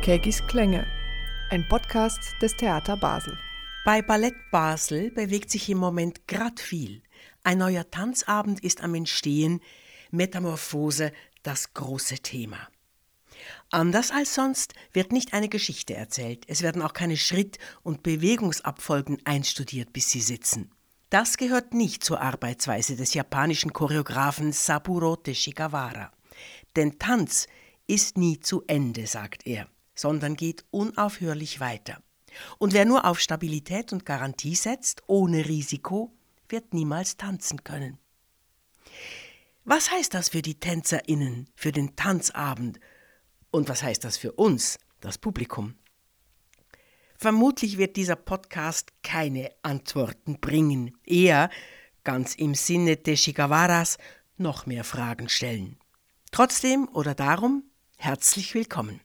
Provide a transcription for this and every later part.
Kägis Klänge, ein Podcast des Theater Basel. Bei Ballett Basel bewegt sich im Moment grad viel. Ein neuer Tanzabend ist am Entstehen, Metamorphose das große Thema. Anders als sonst wird nicht eine Geschichte erzählt, es werden auch keine Schritt- und Bewegungsabfolgen einstudiert, bis sie sitzen. Das gehört nicht zur Arbeitsweise des japanischen Choreografen Saburo Teshigawara. Denn Tanz ist nie zu Ende, sagt er, sondern geht unaufhörlich weiter. Und wer nur auf Stabilität und Garantie setzt, ohne Risiko, wird niemals tanzen können. Was heißt das für die TänzerInnen, für den Tanzabend? Und was heißt das für uns, das Publikum? Vermutlich wird dieser Podcast keine Antworten bringen, eher, ganz im Sinne Teshigawaras, noch mehr Fragen stellen. Trotzdem oder darum, herzlich willkommen.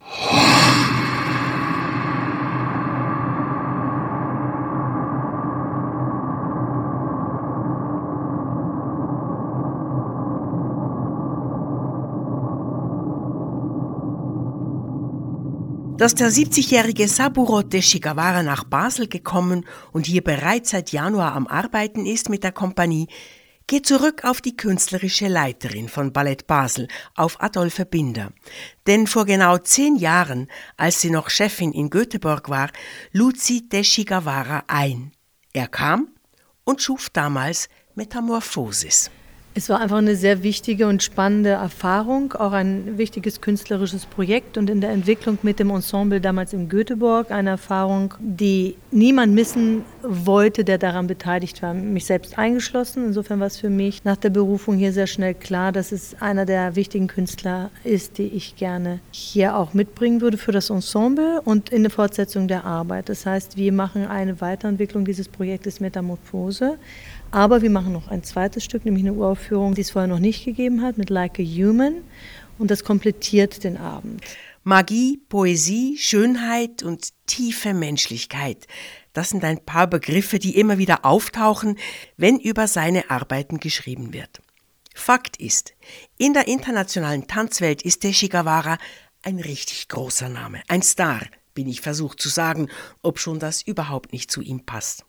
Dass der 70-jährige Saburo Teshigawara nach Basel gekommen und hier bereits seit Januar am Arbeiten ist mit der Kompanie, geht zurück auf die künstlerische Leiterin von Ballett Basel, auf Adolphe Binder. Denn vor genau 10 Jahren, als sie noch Chefin in Göteborg war, lud sie Teshigawara ein. Er kam und schuf damals Metamorphosis. Es war einfach eine sehr wichtige und spannende Erfahrung, auch ein wichtiges künstlerisches Projekt und in der Entwicklung mit dem Ensemble damals in Göteborg eine Erfahrung, die niemand missen wollte, der daran beteiligt war, mich selbst eingeschlossen. Insofern war es für mich nach der Berufung hier sehr schnell klar, dass es einer der wichtigen Künstler ist, die ich gerne hier auch mitbringen würde für das Ensemble und in der Fortsetzung der Arbeit. Das heißt, wir machen eine Weiterentwicklung dieses Projektes Metamorphose. Aber wir machen noch ein zweites Stück, nämlich eine Uraufführung, die es vorher noch nicht gegeben hat, mit Like a Human. Und das komplettiert den Abend. Magie, Poesie, Schönheit und tiefe Menschlichkeit. Das sind ein paar Begriffe, die immer wieder auftauchen, wenn über seine Arbeiten geschrieben wird. Fakt ist, in der internationalen Tanzwelt ist Teshigawara ein richtig großer Name. Ein Star, bin ich versucht zu sagen, obschon das überhaupt nicht zu ihm passt.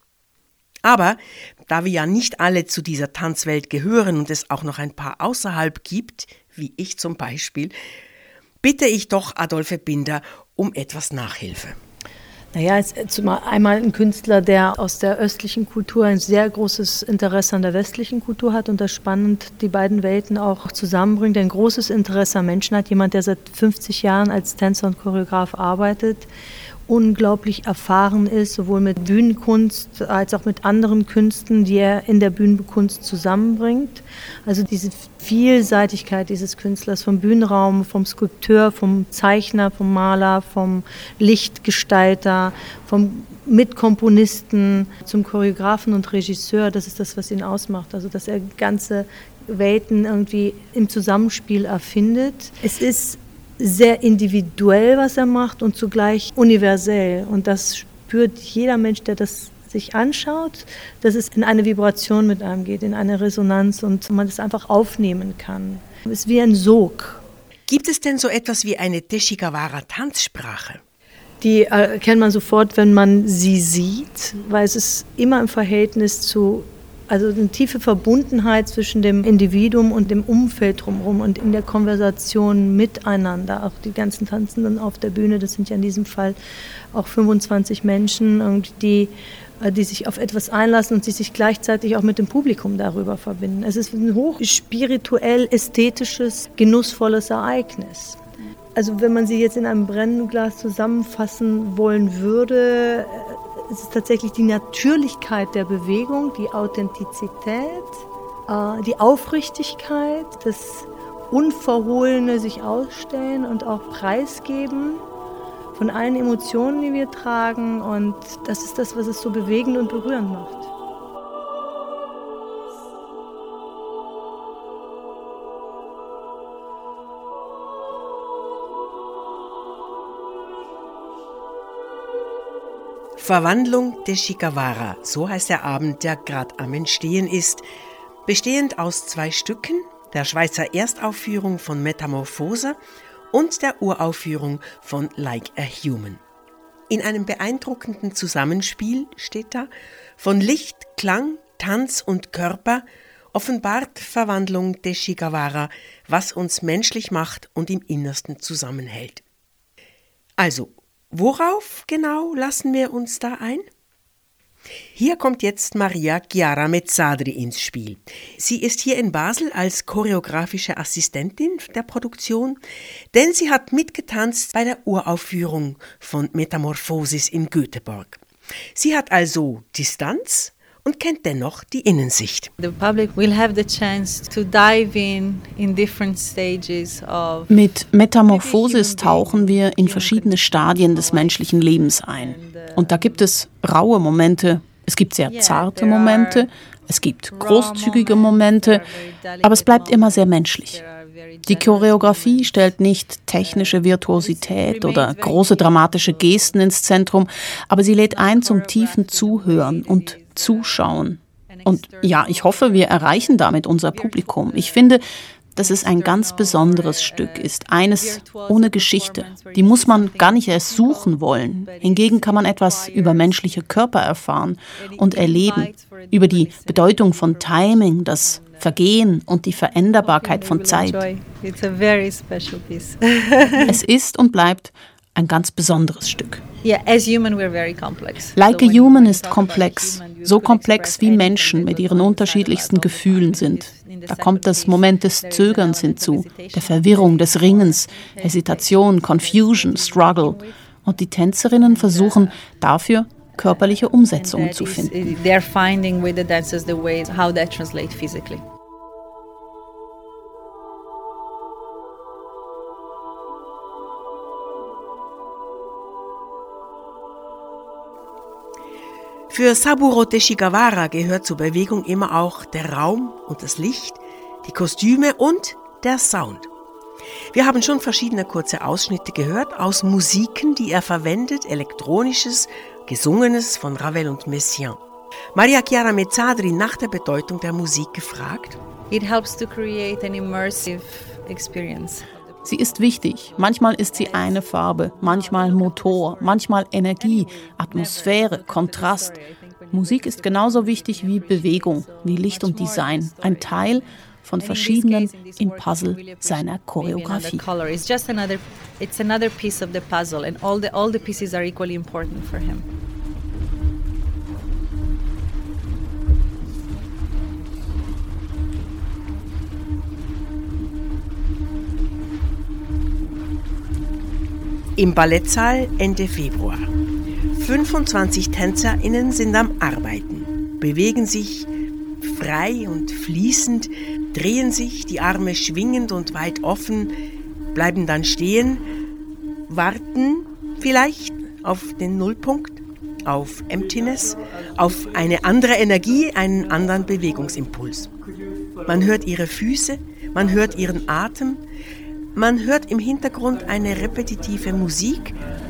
Aber da wir ja nicht alle zu dieser Tanzwelt gehören und es auch noch ein paar außerhalb gibt, wie ich zum Beispiel, bitte ich doch Adolphe Binder um etwas Nachhilfe. Naja, es ist einmal ein Künstler, der aus der östlichen Kultur ein sehr großes Interesse an der westlichen Kultur hat und das spannend die beiden Welten auch zusammenbringt, ein großes Interesse an Menschen hat, jemand, der seit 50 Jahren als Tänzer und Choreograf arbeitet, unglaublich erfahren ist, sowohl mit Bühnenkunst als auch mit anderen Künsten, die er in der Bühnenkunst zusammenbringt. Also diese Vielseitigkeit dieses Künstlers vom Bühnenraum, vom Skulpteur, vom Zeichner, vom Maler, vom Lichtgestalter, vom Mitkomponisten zum Choreografen und Regisseur, das ist das, was ihn ausmacht. Also dass er ganze Welten irgendwie im Zusammenspiel erfindet. Es ist sehr individuell, was er macht und zugleich universell. Und das spürt jeder Mensch, der das sich anschaut, dass es in eine Vibration mit einem geht, in eine Resonanz und man es einfach aufnehmen kann. Es ist wie ein Sog. Gibt es denn so etwas wie eine Teshigawara-Tanzsprache? Die erkennt man sofort, wenn man sie sieht, weil es ist immer im Verhältnis zu, also eine tiefe Verbundenheit zwischen dem Individuum und dem Umfeld drumherum und in der Konversation miteinander. Auch die ganzen Tanzenden auf der Bühne, das sind ja in diesem Fall auch 25 Menschen, die sich auf etwas einlassen und die sich gleichzeitig auch mit dem Publikum darüber verbinden. Es ist ein hoch spirituell, ästhetisches, genussvolles Ereignis. Also wenn man sie jetzt in einem Brennglas zusammenfassen wollen würde, es ist tatsächlich die Natürlichkeit der Bewegung, die Authentizität, die Aufrichtigkeit, das unverhohlene sich ausstellen und auch preisgeben von allen Emotionen, die wir tragen. Und das ist das, was es so bewegend und berührend macht. Verwandlung Teshigawara, so heißt der Abend, der gerade am Entstehen ist, bestehend aus 2 Stücken, der Schweizer Erstaufführung von Metamorphose und der Uraufführung von Like a Human. In einem beeindruckenden Zusammenspiel, steht da, von Licht, Klang, Tanz und Körper offenbart Verwandlung Deshi-Gawara, was uns menschlich macht und im Innersten zusammenhält. Also, worauf genau lassen wir uns da ein? Hier kommt jetzt Maria Chiara Mezzadri ins Spiel. Sie ist hier in Basel als choreografische Assistentin der Produktion, denn sie hat mitgetanzt bei der Uraufführung von Metamorphosis in Göteborg. Sie hat also Distanz und kennt dennoch die Innensicht. The public will have the chance to dive in different stages of. Mit Metamorphosis tauchen wir in verschiedene Stadien des menschlichen Lebens ein. Und da gibt es raue Momente, es gibt sehr zarte Momente, es gibt großzügige Momente, aber es bleibt immer sehr menschlich. Die Choreografie stellt nicht technische Virtuosität oder große dramatische Gesten ins Zentrum, aber sie lädt ein zum tiefen Zuhören und Zuschauen. Und ja, ich hoffe, wir erreichen damit unser Publikum. Ich finde, dass es ein ganz besonderes Stück ist, eines ohne Geschichte. Die muss man gar nicht erst suchen wollen. Hingegen kann man etwas über menschliche Körper erfahren und erleben, über die Bedeutung von Timing, das Vergehen und die Veränderbarkeit von Zeit. Es ist und bleibt ein ganz besonderes Stück. Like a Human ist komplex, so komplex wie Menschen mit ihren unterschiedlichsten Gefühlen sind. Da kommt das Moment des Zögerns hinzu, der Verwirrung, des Ringens, Hesitation, Confusion, Struggle. Und die Tänzerinnen versuchen dafür körperliche Umsetzungen zu finden. Für Saburo Deshi-Gawara gehört zur Bewegung immer auch der Raum und das Licht, die Kostüme und der Sound. Wir haben schon verschiedene kurze Ausschnitte gehört aus Musiken, die er verwendet, elektronisches, gesungenes von Ravel und Messiaen. Maria Chiara Mezzadri nach der Bedeutung der Musik gefragt. It helps to create an immersive experience. Sie ist wichtig. Manchmal ist sie eine Farbe, manchmal Motor, manchmal Energie, Atmosphäre, Kontrast. Musik ist genauso wichtig wie Bewegung, wie Licht und Design. Ein Teil von verschiedenen im Puzzle seiner Choreografie. It's another piece of the puzzle and all the pieces are equally important for him. Im Ballettsaal Ende Februar. 25 TänzerInnen sind am Arbeiten, bewegen sich frei und fließend, drehen sich, die Arme schwingend und weit offen, bleiben dann stehen, warten vielleicht auf den Nullpunkt, auf Emptiness, auf eine andere Energie, einen anderen Bewegungsimpuls. Man hört ihre Füße, man hört ihren Atem, man hört im Hintergrund eine repetitive Musik.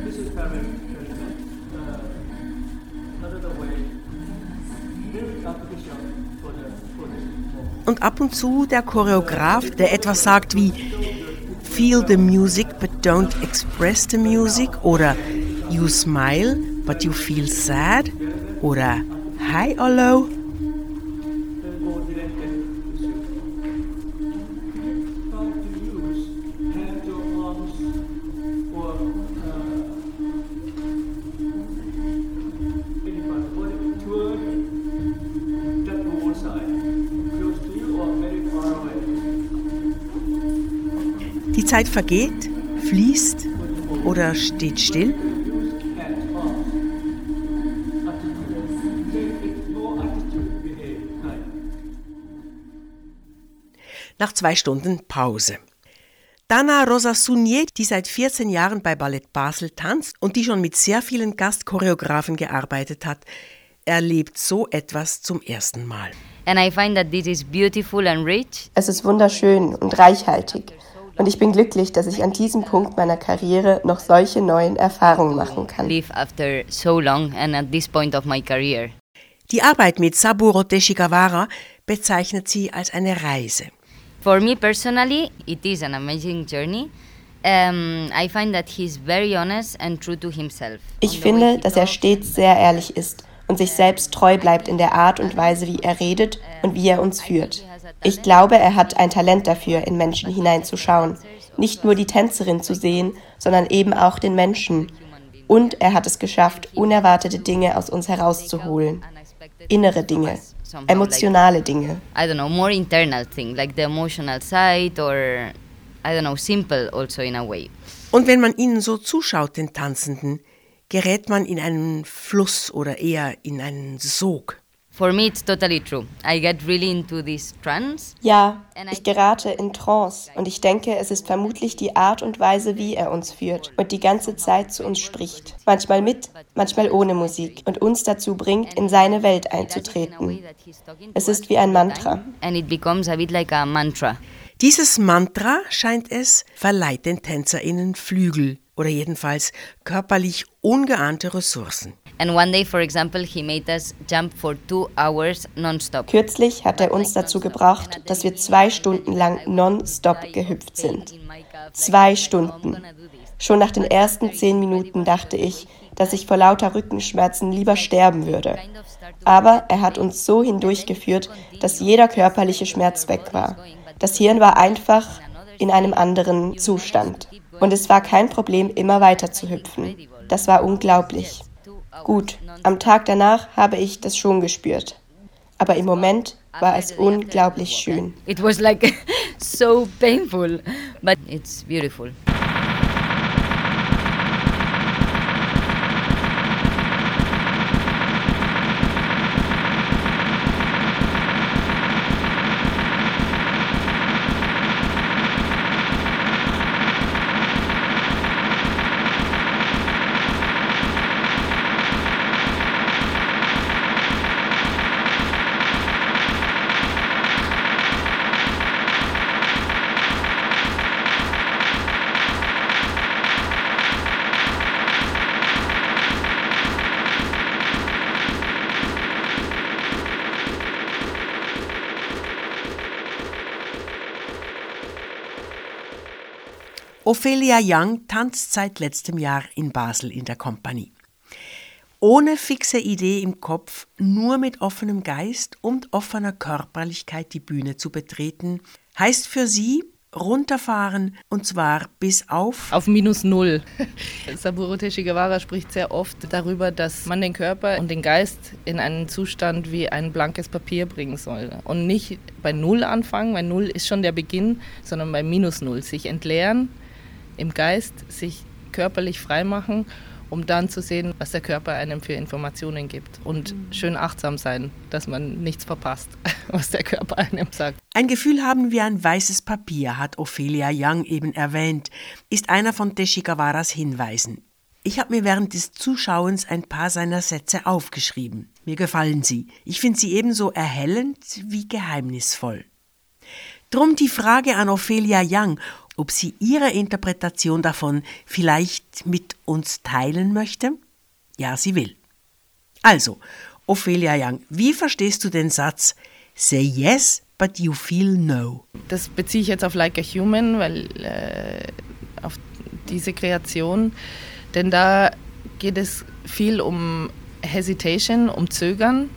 Und ab und zu der Choreograf, der etwas sagt wie Feel the music but don't express the music oder You smile but you feel sad oder High or low. Die Zeit vergeht, fließt oder steht still. Nach 2 Stunden Pause. Dana Rosa Sounier, die seit 14 Jahren bei Ballett Basel tanzt und die schon mit sehr vielen Gastchoreografen gearbeitet hat, erlebt so etwas zum ersten Mal. And I find that this is beautiful and rich. Es ist wunderschön und reichhaltig. Und ich bin glücklich, dass ich an diesem Punkt meiner Karriere noch solche neuen Erfahrungen machen kann. Live after so long and at this point of my career. Die Arbeit mit Saburo Deshi-Gawara bezeichnet sie als eine Reise. For me personally, it is an amazing journey. I find that he's very honest and true to himself. Ich finde, dass er stets sehr ehrlich ist und sich selbst treu bleibt in der Art und Weise, wie er redet und wie er uns führt. Ich glaube, er hat ein Talent dafür, in Menschen hineinzuschauen. Nicht nur die Tänzerin zu sehen, sondern eben auch den Menschen. Und er hat es geschafft, unerwartete Dinge aus uns herauszuholen. Innere Dinge, emotionale Dinge. I don't know, more internal thing, like the emotional side or, I don't know, simple also in a way. Und wenn man ihnen so zuschaut, den Tanzenden, gerät man in einen Fluss oder eher in einen Sog. For me it's totally true. I get really into this trance. Ja, ich gerate in Trance und ich denke, es ist vermutlich die Art und Weise, wie er uns führt und die ganze Zeit zu uns spricht. Manchmal mit, manchmal ohne Musik und uns dazu bringt, in seine Welt einzutreten. Es ist wie ein Mantra. And it becomes a bit like a mantra. Dieses Mantra, scheint es, verleiht den TänzerInnen Flügel oder jedenfalls körperlich ungeahnte Ressourcen. And one day, for example, he made us jump for 2 hours non-stop. Kürzlich hat er uns dazu gebracht, dass wir 2 Stunden lang non-stop gehüpft sind. 2 Stunden. Schon nach den ersten 10 Minuten dachte ich, dass ich vor lauter Rückenschmerzen lieber sterben würde. Aber er hat uns so hindurchgeführt, dass jeder körperliche Schmerz weg war. Das Hirn war einfach in einem anderen Zustand. Und es war kein Problem, immer weiter zu hüpfen. Das war unglaublich. Gut, am Tag danach habe ich das schon gespürt. Aber im Moment war es unglaublich schön. It was like so painful, but it's beautiful. Ophelia Young tanzt seit letztem Jahr in Basel in der Kompanie. Ohne fixe Idee im Kopf, nur mit offenem Geist und offener Körperlichkeit die Bühne zu betreten, heißt für sie runterfahren und zwar bis auf -0. Saburo Teshigawara spricht sehr oft darüber, dass man den Körper und den Geist in einen Zustand wie ein blankes Papier bringen soll. Und nicht bei 0 anfangen, weil 0 ist schon der Beginn, sondern bei -0. Sich entleeren im Geist, sich körperlich freimachen, um dann zu sehen, was der Körper einem für Informationen gibt. Und schön achtsam sein, dass man nichts verpasst, was der Körper einem sagt. Ein Gefühl haben wie ein weißes Papier, hat Ophelia Young eben erwähnt, ist einer von Teshigawaras Hinweisen. Ich habe mir während des Zuschauens ein paar seiner Sätze aufgeschrieben. Mir gefallen sie. Ich finde sie ebenso erhellend wie geheimnisvoll. Drum die Frage an Ophelia Young, ob sie ihre Interpretation davon vielleicht mit uns teilen möchte? Ja, sie will. Also, Ophelia Young, wie verstehst du den Satz "Say yes, but you feel no"? Das beziehe ich jetzt auf Like a Human, weil auf diese Kreation, denn da geht es viel um Hesitation, um Zögern,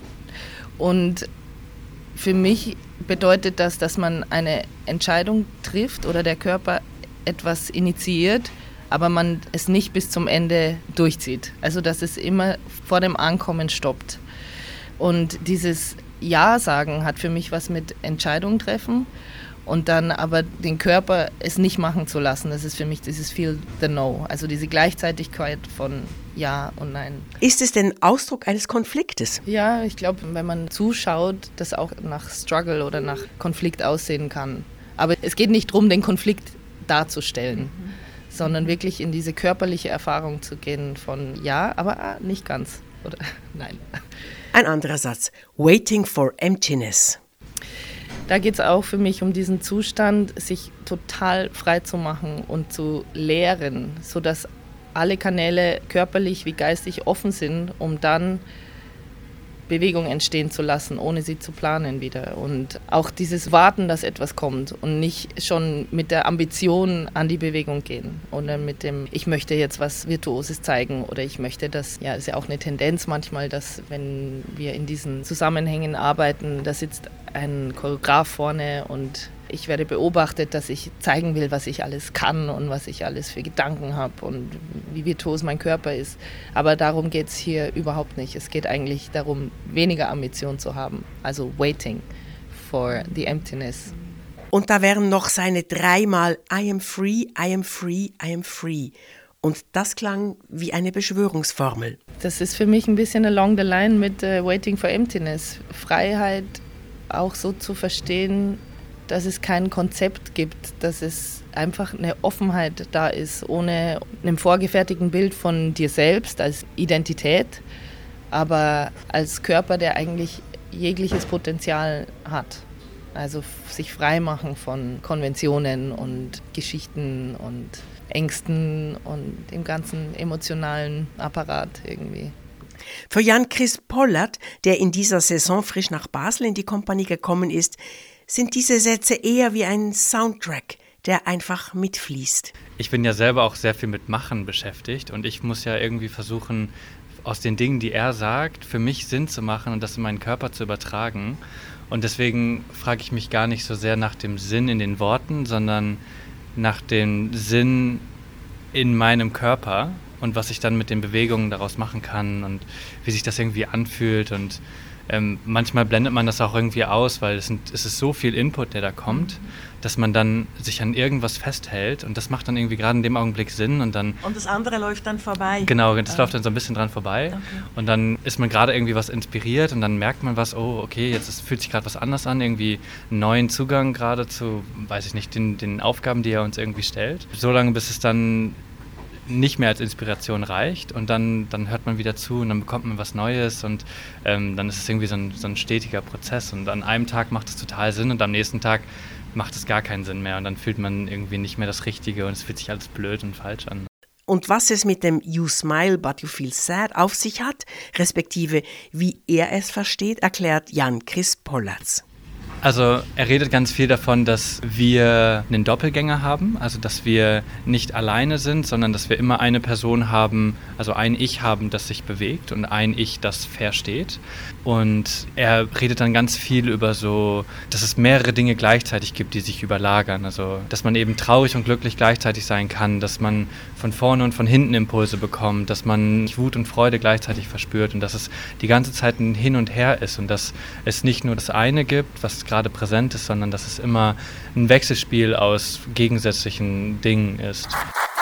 und für mich bedeutet das, dass man eine Entscheidung trifft oder der Körper etwas initiiert, aber man es nicht bis zum Ende durchzieht. Also dass es immer vor dem Ankommen stoppt. Und dieses Ja sagen hat für mich was mit Entscheidung treffen und dann aber den Körper es nicht machen zu lassen. Das ist für mich dieses Feel the No, also diese Gleichzeitigkeit von Ja und Nein. Ist es denn Ausdruck eines Konfliktes? Ja, ich glaube, wenn man zuschaut, das auch nach Struggle oder nach Konflikt aussehen kann. Aber es geht nicht darum, den Konflikt darzustellen, sondern wirklich in diese körperliche Erfahrung zu gehen von Ja, aber nicht ganz oder Nein. Ein anderer Satz, Waiting for Emptiness. Da geht es auch für mich um diesen Zustand, sich total frei zu machen und zu leeren, sodass alle Kanäle körperlich wie geistig offen sind, um dann Bewegung entstehen zu lassen, ohne sie zu planen wieder. Und auch dieses Warten, dass etwas kommt und nicht schon mit der Ambition an die Bewegung gehen oder mit dem, ich möchte jetzt was Virtuoses zeigen oder ich möchte das, ja, ist ja auch eine Tendenz manchmal, dass wenn wir in diesen Zusammenhängen arbeiten, da sitzt ein Choreograf vorne und ich werde beobachtet, dass ich zeigen will, was ich alles kann und was ich alles für Gedanken habe und wie virtuos mein Körper ist. Aber darum geht es hier überhaupt nicht. Es geht eigentlich darum, weniger Ambition zu haben, also waiting for the emptiness. Und da wären noch seine 3-mal I am free, I am free, I am free. Und das klang wie eine Beschwörungsformel. Das ist für mich ein bisschen along the line mit waiting for emptiness. Freiheit auch so zu verstehen, dass es kein Konzept gibt, dass es einfach eine Offenheit da ist, ohne einem vorgefertigten Bild von dir selbst als Identität, aber als Körper, der eigentlich jegliches Potenzial hat. Also sich frei machen von Konventionen und Geschichten und Ängsten und dem ganzen emotionalen Apparat irgendwie. Für Jan Chris Pollard, der in dieser Saison frisch nach Basel in die Kompanie gekommen ist, sind diese Sätze eher wie ein Soundtrack, der einfach mitfließt. Ich bin ja selber auch sehr viel mit Machen beschäftigt und ich muss ja irgendwie versuchen, aus den Dingen, die er sagt, für mich Sinn zu machen und das in meinen Körper zu übertragen. Und deswegen frage ich mich gar nicht so sehr nach dem Sinn in den Worten, sondern nach dem Sinn in meinem Körper und was ich dann mit den Bewegungen daraus machen kann und wie sich das irgendwie anfühlt. Und manchmal blendet man das auch irgendwie aus, weil es ist so viel Input, der da kommt, dass man dann sich an irgendwas festhält und das macht dann irgendwie gerade in dem Augenblick Sinn und das andere läuft dann vorbei. Genau, das läuft dann so ein bisschen dran vorbei. Okay. Und dann ist man gerade irgendwie was inspiriert und dann merkt man was, oh okay, fühlt sich gerade was anders an, irgendwie einen neuen Zugang gerade zu, weiß ich nicht, den Aufgaben, die er uns irgendwie stellt. So lange, bis es dann nicht mehr als Inspiration reicht und dann hört man wieder zu und dann bekommt man was Neues und dann ist es irgendwie so ein stetiger Prozess und an einem Tag macht es total Sinn und am nächsten Tag macht es gar keinen Sinn mehr und dann fühlt man irgendwie nicht mehr das Richtige und es fühlt sich alles blöd und falsch an. Und was es mit dem You smile but you feel sad auf sich hat, respektive wie er es versteht, erklärt Jan Chris Pollards. Also er redet ganz viel davon, dass wir einen Doppelgänger haben, also dass wir nicht alleine sind, sondern dass wir immer eine Person haben, also ein Ich haben, das sich bewegt und ein Ich, das versteht. Und er redet dann ganz viel über so, dass es mehrere Dinge gleichzeitig gibt, die sich überlagern. Also dass man eben traurig und glücklich gleichzeitig sein kann, dass man von vorne und von hinten Impulse bekommt, dass man Wut und Freude gleichzeitig verspürt und dass es die ganze Zeit ein Hin und Her ist und dass es nicht nur das eine gibt, was gerade präsent ist, sondern dass es immer ein Wechselspiel aus gegensätzlichen Dingen ist.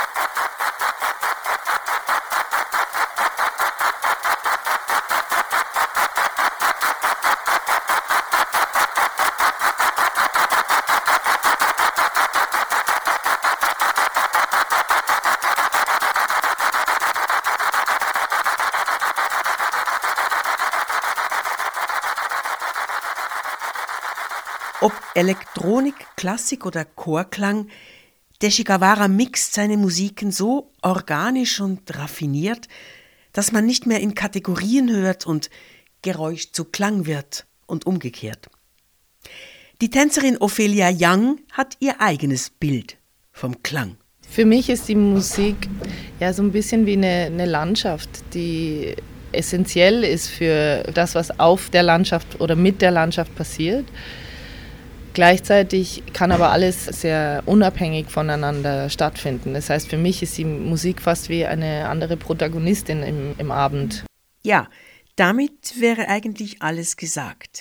Ob Elektronik, Klassik oder Chorklang, der Shigawara mixt seine Musiken so organisch und raffiniert, dass man nicht mehr in Kategorien hört und Geräusch zu Klang wird und umgekehrt. Die Tänzerin Ophelia Young hat ihr eigenes Bild vom Klang. Für mich ist die Musik ja so ein bisschen wie eine Landschaft, die essentiell ist für das, was auf der Landschaft oder mit der Landschaft passiert. Gleichzeitig kann aber alles sehr unabhängig voneinander stattfinden. Das heißt, für mich ist die Musik fast wie eine andere Protagonistin im Abend. Ja, damit wäre eigentlich alles gesagt.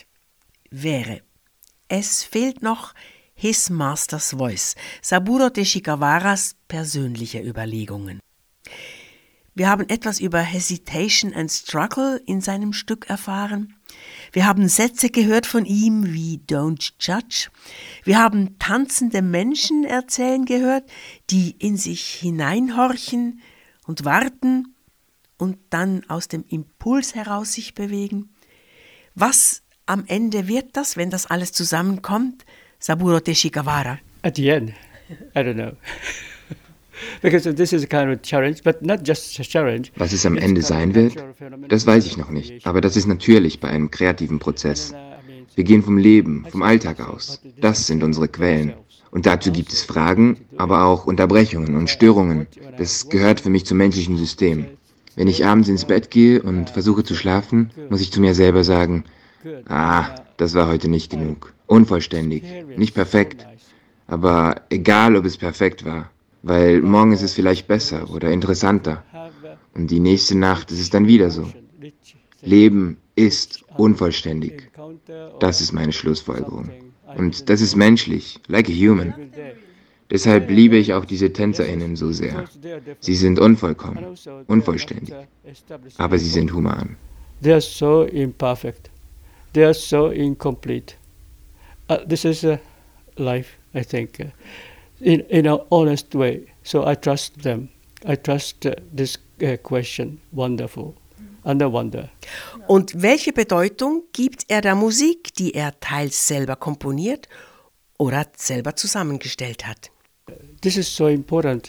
Es fehlt noch His Master's Voice, Saburo Teshigawaras persönliche Überlegungen. Wir haben etwas über Hesitation and Struggle in seinem Stück erfahren. Wir haben Sätze gehört von ihm wie Don't Judge. Wir haben tanzende Menschen erzählen gehört, die in sich hineinhorchen und warten und dann aus dem Impuls heraus sich bewegen. Was am Ende wird das, wenn das alles zusammenkommt? Saburo Teshigawara. At the end, I don't know. Was es am Ende sein wird, das weiß ich noch nicht. Aber das ist natürlich bei einem kreativen Prozess. Wir gehen vom Leben, vom Alltag aus. Das sind unsere Quellen. Und dazu gibt es Fragen, aber auch Unterbrechungen und Störungen. Das gehört für mich zum menschlichen System. Wenn ich abends ins Bett gehe und versuche zu schlafen, muss ich zu mir selber sagen, das war heute nicht genug. Unvollständig, nicht perfekt. Aber egal, ob es perfekt war, weil morgen ist es vielleicht besser oder interessanter. Und die nächste Nacht ist es dann wieder so. Leben ist unvollständig. Das ist meine Schlussfolgerung. Und das ist menschlich, like a human. Deshalb liebe ich auch diese TänzerInnen so sehr. Sie sind unvollkommen, unvollständig, aber sie sind human. They are so imperfect. They are so incomplete. This is life, I think, in an honest way. So I trust them. I trust this question. Wonderful. And I wonder. Und welche Bedeutung gibt er der Musik, die er teils selber komponiert oder selber zusammengestellt hat? This is so important.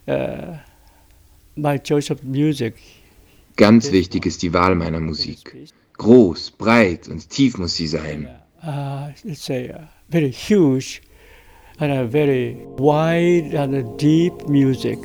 My choice of music. Ganz wichtig ist die Wahl meiner Musik. Groß, breit und tief muss sie sein. It's very huge and a very wide and a deep music.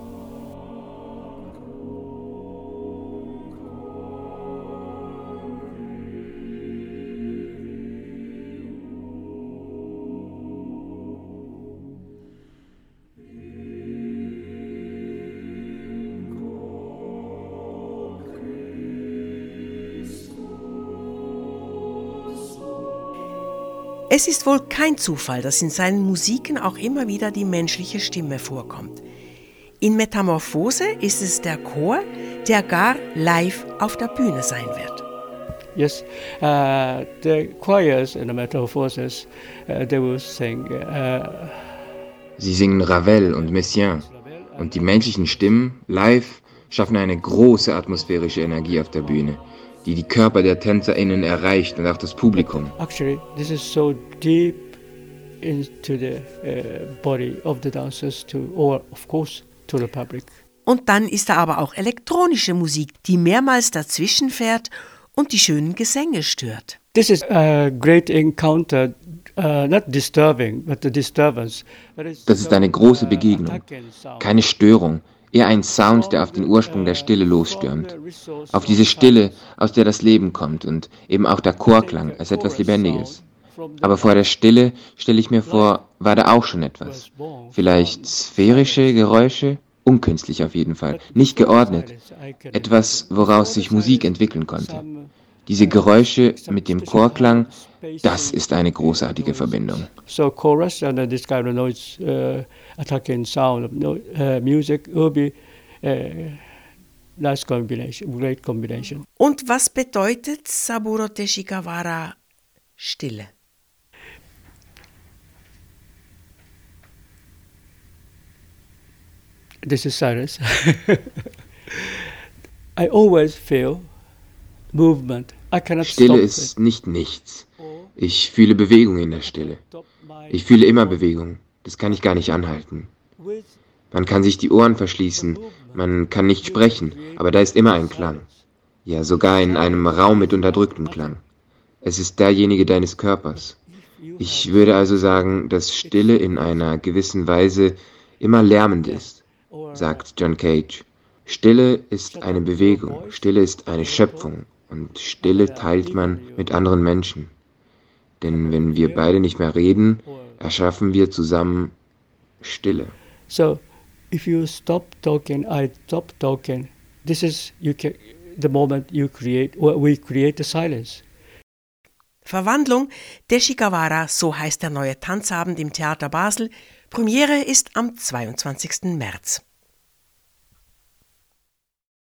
Es ist wohl kein Zufall, dass in seinen Musiken auch immer wieder die menschliche Stimme vorkommt. In Metamorphose ist es der Chor, der gar live auf der Bühne sein wird. Yes, the choirs in the Metamorphoses, they will sing. Sie singen Ravel und Messiaen. Und die menschlichen Stimmen live schaffen eine große atmosphärische Energie auf der Bühne, die die Körper der TänzerInnen erreicht und auch das Publikum. Actually, this is so deep into the body of the dancers or of course to the public. Und dann ist da aber auch elektronische Musik, die mehrmals dazwischen fährt und die schönen Gesänge stört. This is a great encounter, not disturbing, but the disturbance. Das ist eine große Begegnung, keine Störung. Eher ein Sound, der auf den Ursprung der Stille losstürmt. Auf diese Stille, aus der das Leben kommt und eben auch der Chorklang als etwas Lebendiges. Aber vor der Stille, stelle ich mir vor, war da auch schon etwas. Vielleicht sphärische Geräusche, unkünstlich auf jeden Fall, nicht geordnet. Etwas, woraus sich Musik entwickeln konnte. Diese Geräusche mit dem Chorklang, das ist eine großartige Verbindung. So chorus and this kind of noise attacking sound of music will be nice combination, great combination. Und was bedeutet Saburo Teshigawara Stille? This is silence. I always feel movement. Stille ist nicht nichts. Ich fühle Bewegung in der Stille. Ich fühle immer Bewegung. Das kann ich gar nicht anhalten. Man kann sich die Ohren verschließen, man kann nicht sprechen, aber da ist immer ein Klang. Ja, sogar in einem Raum mit unterdrücktem Klang. Es ist derjenige deines Körpers. Ich würde also sagen, dass Stille in einer gewissen Weise immer lärmend ist, sagt John Cage. Stille ist eine Bewegung, Stille ist eine Schöpfung. Und Stille teilt man mit anderen Menschen. Denn wenn wir beide nicht mehr reden, erschaffen wir zusammen Stille. So, if you stop talking, I stop talking. This is the moment you create, or we create the silence. Verwandlung Teshigawara, so heißt der neue Tanzabend im Theater Basel. Premiere ist am 22. März.